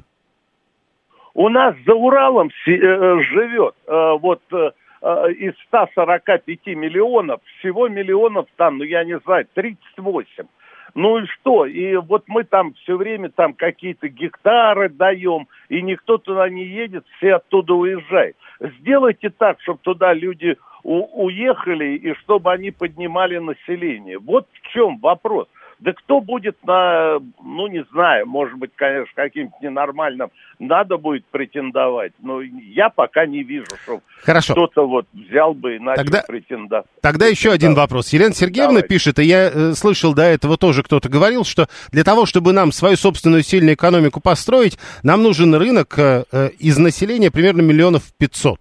У нас за Уралом живет вот из ста сорока пяти миллионов, всего миллионов там, ну я не знаю, тридцать восемь. Ну и что? И вот мы там все время там какие-то гектары даем, и никто туда не едет, все оттуда уезжают. Сделайте так, чтобы туда люди у- уехали, и чтобы они поднимали население. Вот в чем вопрос. Да кто будет на, ну не знаю, может быть, конечно, каким-то ненормальным надо будет претендовать, но я пока не вижу, что Хорошо. кто-то вот взял бы и начал тогда, претендовать. Тогда еще один вопрос. Елена Сергеевна Давай. пишет, и я э, слышал до этого тоже кто-то говорил, что для того, чтобы нам свою собственную сильную экономику построить, нам нужен рынок э, э, из населения примерно миллионов пятьсот.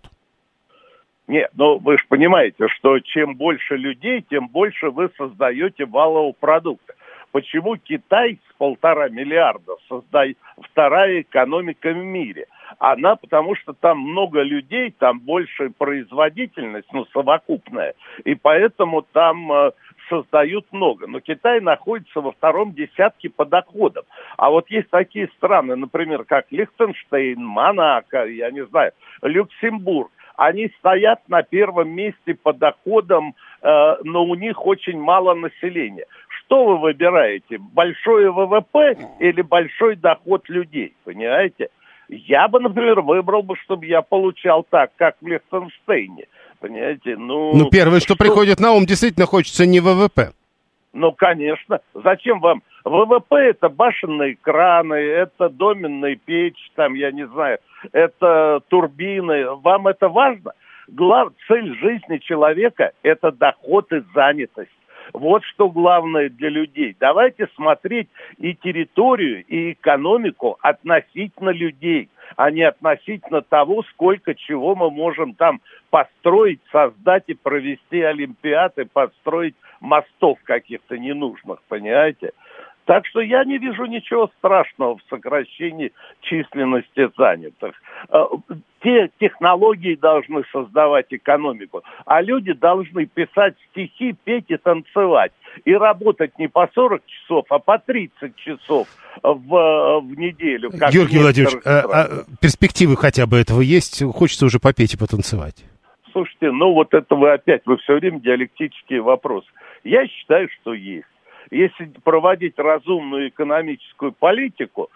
Нет, ну вы же понимаете, что чем больше людей, тем больше вы создаете валового продукта. Почему Китай с полтора миллиарда создает вторая экономика в мире? Она, потому что там много людей, там больше производительность, ну, совокупная, и поэтому там э, создают много. Но Китай находится во втором десятке по доходам. А вот есть такие страны, например, как Лихтенштейн, Монако, я не знаю, Люксембург. Они стоят на первом месте по доходам, э, но у них очень мало населения. Что вы выбираете? Большое ВВП или большой доход людей? Понимаете? Я бы, например, выбрал бы, чтобы я получал так, как в Лихтенштейне. Понимаете? Ну, ну первое, что, что приходит на ум, действительно хочется не ВВП. Ну, конечно. Зачем вам? ВВП – это башенные краны, это доменная печь, там, я не знаю, это турбины. Вам это важно? Глав... Цель жизни человека – это доход и занятость. Вот что главное для людей. Давайте смотреть и территорию, и экономику относительно людей, а не относительно того, сколько чего мы можем там построить, создать и провести олимпиады, построить мостов каких-то ненужных, понимаете? Так что я не вижу ничего страшного в сокращении численности занятых. Те технологии должны создавать экономику, а люди должны писать стихи, петь и танцевать. И работать не по сорок часов, а по тридцать часов в, в неделю. Как Георгий Владимирович, а, а перспективы хотя бы этого есть? Хочется уже попеть и потанцевать. Слушайте, ну вот это вы опять, вы все время диалектические вопросы. Я считаю, что есть. Если проводить разумную экономическую политику,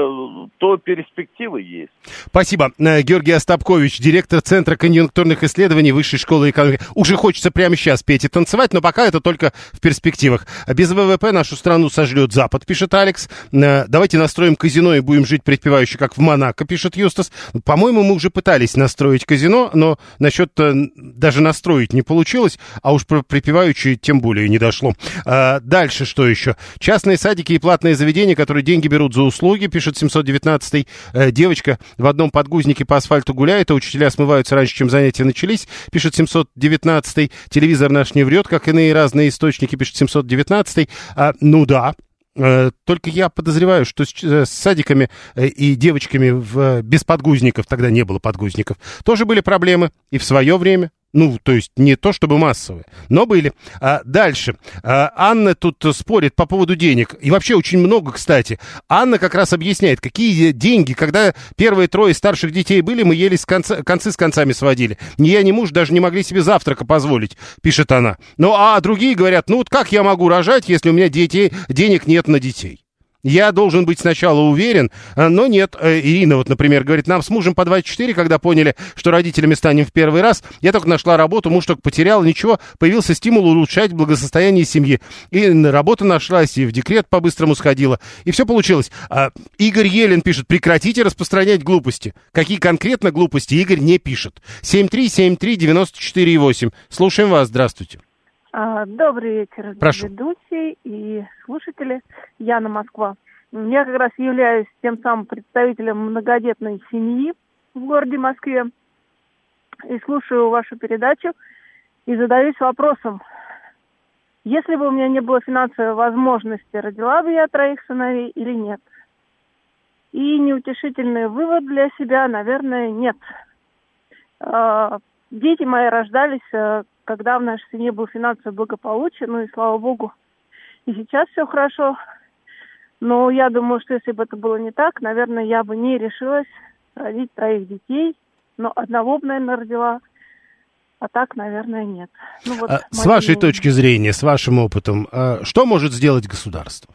то перспективы есть. Спасибо. Георгий Остапкович, директор Центра конъюнктурных исследований Высшей школы экономики. Уже хочется прямо сейчас петь и танцевать, но пока это только в перспективах. Без ВВП нашу страну сожрет Запад, пишет Алекс. Давайте настроим казино и будем жить припевающе, как в Монако, пишет Юстас. По-моему, мы уже пытались настроить казино, но насчет даже настроить не получилось, а уж про припеваючи тем более не дошло. Дальше что еще? Частные садики и платные заведения, которые деньги берут за услуги, пишет семьсот девятнадцатый. Э, девочка в одном подгузнике по асфальту гуляет, а учителя смываются раньше, чем занятия начались, пишет семьсот девятнадцатый. Телевизор наш не врет, как иные разные источники, пишет семьсот девятнадцатый. А, ну да, э, только я подозреваю, что с, с садиками э, и девочками в, без подгузников, тогда не было подгузников, тоже были проблемы и в свое время. Ну, то есть не то чтобы массовые, но были. А, дальше. А, Анна тут спорит по поводу денег. И вообще очень много, кстати. Анна как раз объясняет, какие деньги. Когда первые трое старших детей были, мы еле с конца, концы с концами сводили. Ни я, ни муж даже не могли себе завтрака позволить, пишет она. Ну, а другие говорят, ну вот как я могу рожать, если у меня детей, денег нет на детей? Я должен быть сначала уверен, но нет. Ирина вот, например, говорит, нам с мужем по двадцать четыре, когда поняли, что родителями станем в первый раз, я только нашла работу, муж только потерял, ничего, появился стимул улучшать благосостояние семьи. И работа нашлась, и в декрет по-быстрому сходила, и все получилось. А, Игорь Елен пишет, прекратите распространять глупости. Какие конкретно глупости, Игорь не пишет. семь три семь три девяносто четыре восемь. Слушаем вас, здравствуйте. Добрый вечер, Прошу. ведущие и слушатели. Яна, Москва. Я как раз являюсь тем самым представителем многодетной семьи в городе Москве. И слушаю вашу передачу и задаюсь вопросом. Если бы у меня не было финансовой возможности, родила бы я троих сыновей или нет? И неутешительный вывод для себя, наверное, нет. Дети мои рождались, когда в нашей семье был финансовое благополучие, ну и слава богу, и сейчас все хорошо. Но я думаю, что если бы это было не так, наверное, я бы не решилась родить троих детей, но одного бы, наверное, родила, а так, наверное, нет. Ну, вот а, с вашей мнение. Точки зрения, с вашим опытом, что может сделать государство?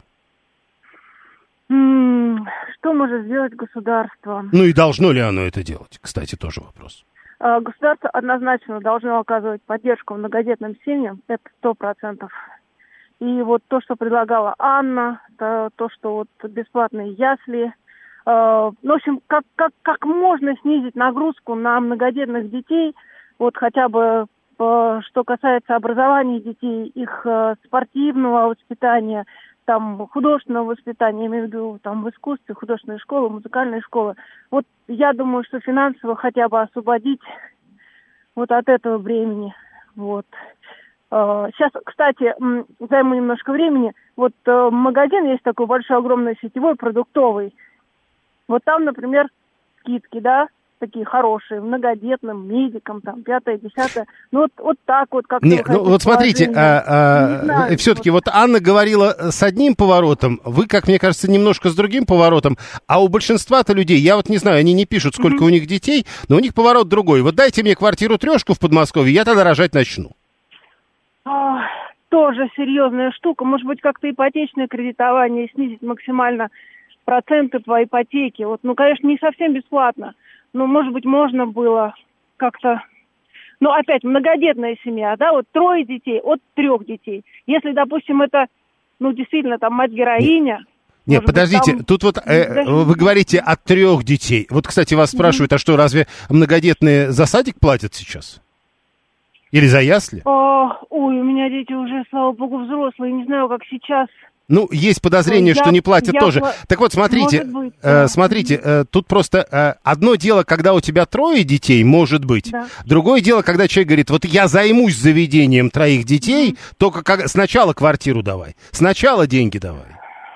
М-м, что может сделать государство? Ну и должно ли оно это делать? Кстати, тоже вопрос. Государство однозначно должно оказывать поддержку многодетным семьям, это сто процентов. И вот то, что предлагала Анна, то, то что вот бесплатные ясли, э, в общем, как, как, как можно снизить нагрузку на многодетных детей, вот хотя бы э, что касается образования детей, их э, спортивного воспитания, там, художественного воспитания, я имею в виду, там, в искусстве, художественные школы, музыкальные школы. Вот я думаю, что финансово хотя бы освободить вот от этого бремени, вот. Сейчас, кстати, займу немножко времени. Вот магазин есть такой большой, огромный, сетевой, продуктовый. Вот там, например, скидки, да, такие хорошие, многодетным, медикам, там, пятое, десятое. Ну, вот, вот так вот, как не, ну, вот смотрите, а, а, все-таки вот Анна говорила с одним поворотом, вы, как мне кажется, немножко с другим поворотом, а у большинства-то людей, я вот не знаю, они не пишут, сколько mm-hmm. у них детей, но у них поворот другой. Вот дайте мне квартиру-трешку в Подмосковье, я тогда рожать начну. А, тоже серьезная штука. Может быть, как-то ипотечное кредитование снизить максимально проценты по ипотеке. Вот, ну, конечно, не совсем бесплатно. Ну, может быть, можно было как-то... Ну, опять, многодетная семья, да, вот трое детей, от трех детей. Если, допустим, это, ну, действительно, там, мать-героиня... Нет, может подождите, быть, там... тут вот э, вы говорите от трех детей. Вот, кстати, вас спрашивают, mm-hmm. а что, разве многодетные за садик платят сейчас? Или за ясли? О, ой, у меня дети уже, слава богу, взрослые, не знаю, как сейчас... Ну, есть подозрение, я, что не платят тоже. Пла... Так вот, смотрите, быть, да. э, смотрите, э, тут просто э, одно дело, когда у тебя трое детей, может быть. Да. Другое дело, когда человек говорит, вот я займусь заведением троих детей, mm-hmm. только как... сначала квартиру давай, сначала деньги давай.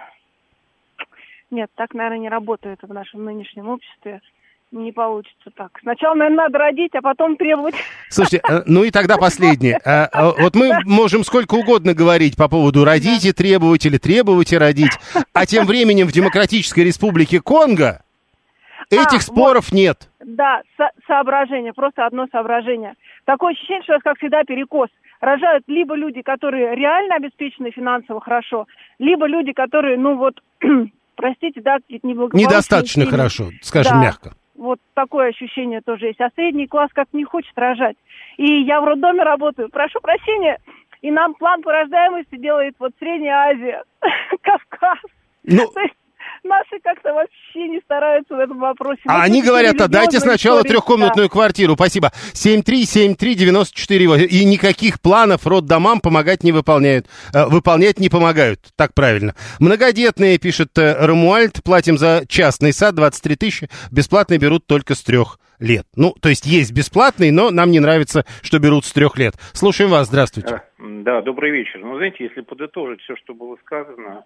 Нет, так, наверное, не работает в нашем нынешнем обществе. Не получится так. Сначала, наверное, надо родить, а потом требовать. Слушайте, ну и тогда последнее. Вот мы можем сколько угодно говорить по поводу родите, требовать или требуйте родить, а тем временем в Демократической Республике Конго этих споров нет. Да, соображение, просто одно соображение. Такое ощущение, что, как всегда, перекос. Рожают либо люди, которые реально обеспечены финансово хорошо, либо люди, которые, ну вот, простите, да, какие-то неблагополучные... Недостаточно силы. Хорошо, скажем да. мягко. Вот такое ощущение тоже есть. А средний класс как не хочет рожать. И я в роддоме работаю. Прошу прощения. И нам план по рождаемости делает вот Средняя Азия, Кавказ. Ну... То есть наши как-то вообще не стараются в этом вопросе. А вот они говорят, а дайте сначала истории, трехкомнатную да. квартиру. Спасибо. семь три семь три девять четыре восемь. И никаких планов роддомам помогать не выполняют. Э, выполнять не помогают. Так правильно. Многодетные, пишет э, Рамуальд, платим за частный сад двадцать три тысячи. Бесплатные берут только с трех лет. Ну, то есть есть бесплатные, но нам не нравится, что берут с трех лет. Слушаем вас. Здравствуйте. Да, добрый вечер. Ну, знаете, если подытожить все, что было сказано...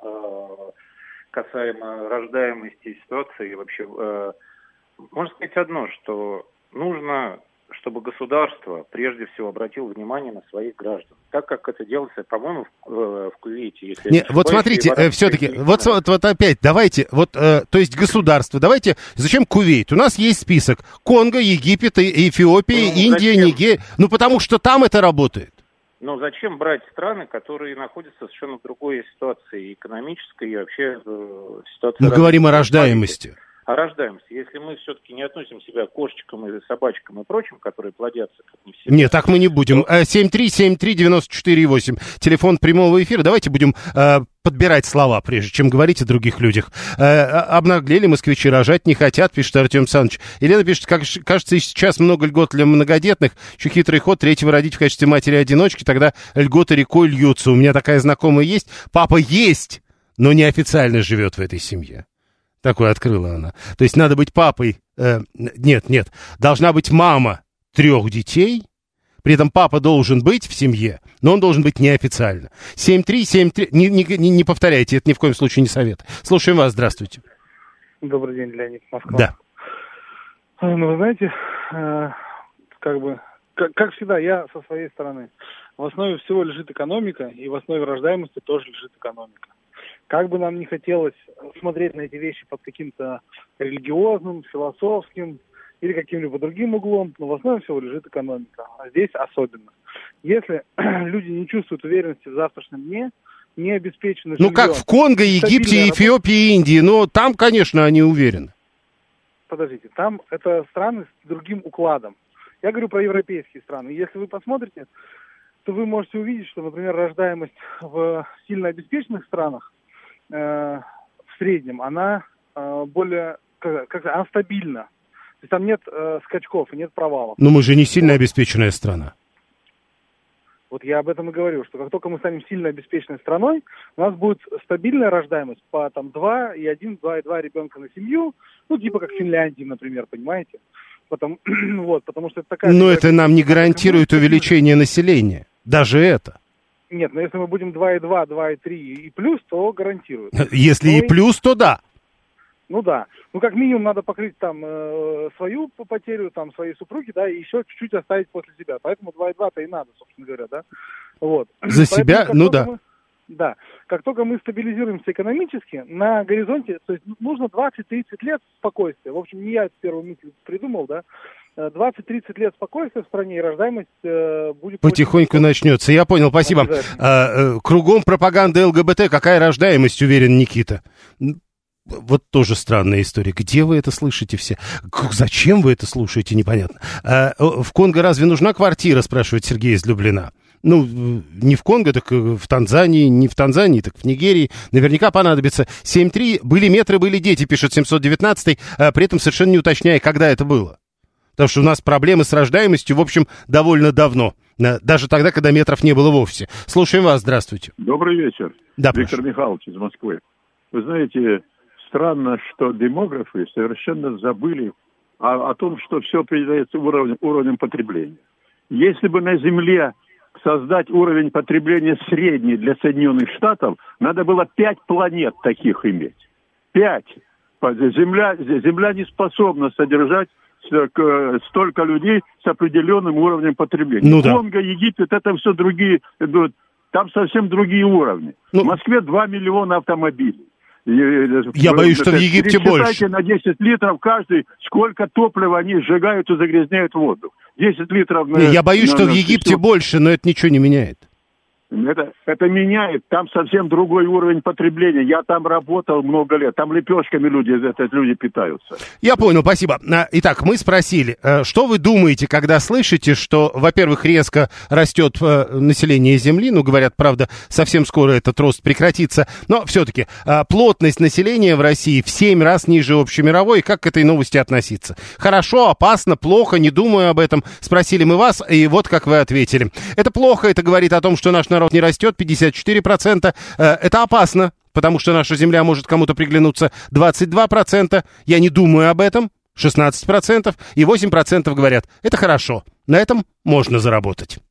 касаемо рождаемости ситуации, вообще, э, можно сказать одно, что нужно, чтобы государство прежде всего обратило внимание на своих граждан. Так как это делается, по-моему, в, э, в Кувейте. Если не, вот смотрите, э, все-таки, вот, вот, вот опять, давайте, вот, э, то есть государство, давайте, зачем Кувейт? У нас есть список Конго, Египет, Эфиопия, ну, Индия, Нигерия, ну потому что там это работает. Но зачем брать страны, которые находятся совершенно в другой ситуации, экономической и вообще э, ситуации... Мы говорим о рождаемости. О рождаемости. Если мы все-таки не относим себя к кошечкам и собачкам и прочим, которые плодятся, как не все... Нет, так мы не будем. семь три семь три девять четыре восемь. Телефон прямого эфира. Давайте будем э, подбирать слова, прежде чем говорить о других людях. Э, обнаглели москвичи, рожать не хотят, пишет Артем Александрович. Елена пишет, как, кажется, сейчас много льгот для многодетных. Еще хитрый ход, третьего родить в качестве матери-одиночки, тогда льготы рекой льются. У меня такая знакомая есть. Папа есть, но неофициально живет в этой семье. Такое открыла она. То есть надо быть папой. Э, нет, нет. Должна быть мама трех детей. При этом папа должен быть в семье, но он должен быть неофициально. семь три семь три... Не, не, не повторяйте, это ни в коем случае не совет. Слушаем вас, здравствуйте. Добрый день, Леонид, Москва. Да. Ну, вы знаете, э, как бы, как, как всегда, я со своей стороны. В основе всего лежит экономика, и в основе рождаемости тоже лежит экономика. Как бы нам не хотелось смотреть на эти вещи под каким-то религиозным, философским или каким-либо другим углом, но в основе всего лежит экономика. А здесь особенно. Если люди не чувствуют уверенности в завтрашнем дне, не обеспечены жильем... Ну, как в Конго, Египте, Эфиопии, Индии. Ну, там, конечно, они уверены. Подождите, там это страны с другим укладом. Я говорю про европейские страны. Если вы посмотрите, то вы можете увидеть, что, например, рождаемость в сильно обеспеченных странах э, в среднем, она э, более... Как, как, она стабильна. То есть там нет э, скачков и нет провалов. Но мы же не сильно обеспеченная страна. Вот я об этом и говорю, что как только мы станем сильно обеспеченной страной, у нас будет стабильная рождаемость по там два и один, два и два ребенка на семью, ну типа как в Финляндии, например, понимаете? Потому, вот, потому что это такая... Но это нам не гарантирует увеличение населения, даже это. Нет, но если мы будем два и два, два и три и плюс, то гарантирует. Если но и плюс, то да. Ну да. Ну, как минимум, надо покрыть там э, свою потерю, там, своей супруги, да, и еще чуть-чуть оставить после себя. Поэтому два и два-то и надо, собственно говоря, да. Вот. За Поэтому, себя? Ну да. Мы, да. Как только мы стабилизируемся экономически, на горизонте, то есть нужно двадцать-тридцать лет спокойствия. В общем, не я первую мысль придумал, да. двадцать-тридцать лет спокойствия в стране, и рождаемость э, будет... Потихоньку очень... начнется. Я понял, спасибо. А, э, кругом пропаганда ЛГБТ. Какая рождаемость, уверен Никита? Вот тоже странная история. Где вы это слышите все? Зачем вы это слушаете, непонятно. А, в Конго разве нужна квартира, спрашивает Сергей из Люблина? Ну, не в Конго, так в Танзании, не в Танзании, так в Нигерии. Наверняка понадобится. семь три, были метры, были дети, пишет семьсот девятнадцатый, а при этом совершенно не уточняя, когда это было. Потому что у нас проблемы с рождаемостью, в общем, довольно давно. Даже тогда, когда метров не было вовсе. Слушаем вас, здравствуйте. Добрый вечер. Да, Виктор прошу. Михайлович из Москвы. Вы знаете, странно, что демографы совершенно забыли о, о том, что все определяется уровнем, уровнем потребления. Если бы на Земле создать уровень потребления средний для Соединенных Штатов, надо было пять планет таких иметь. Пять. Земля, земля не способна содержать столько людей с определенным уровнем потребления. Ну, да. Конго, Египет, это все другие, там совсем другие уровни. Ну, в Москве два миллиона автомобилей. Я боюсь, что в Египте больше. На десять литров каждый, сколько топлива они сжигают и загрязняют воздух. десять литров... На, Я боюсь, на, что на, в Египте на... больше, но это ничего не меняет. Это, это меняет, там совсем другой уровень потребления. Я там работал много лет, там лепешками люди, это, люди питаются. Я понял, спасибо. Итак, мы спросили, что вы думаете, когда слышите, что, во-первых, резко растет население Земли, ну, говорят, правда, совсем скоро этот рост прекратится, но все-таки плотность населения в России в семь раз ниже общемировой, как к этой новости относиться? Хорошо, опасно, плохо, не думаю об этом. Спросили мы вас, и вот как вы ответили. Это плохо, это говорит о том, что наш народ не растет, пятьдесят четыре процента. Это опасно, потому что наша земля может кому-то приглянуться, двадцать два процента. Я не думаю об этом, шестнадцать процентов. И восемь процентов говорят, это хорошо, на этом можно заработать.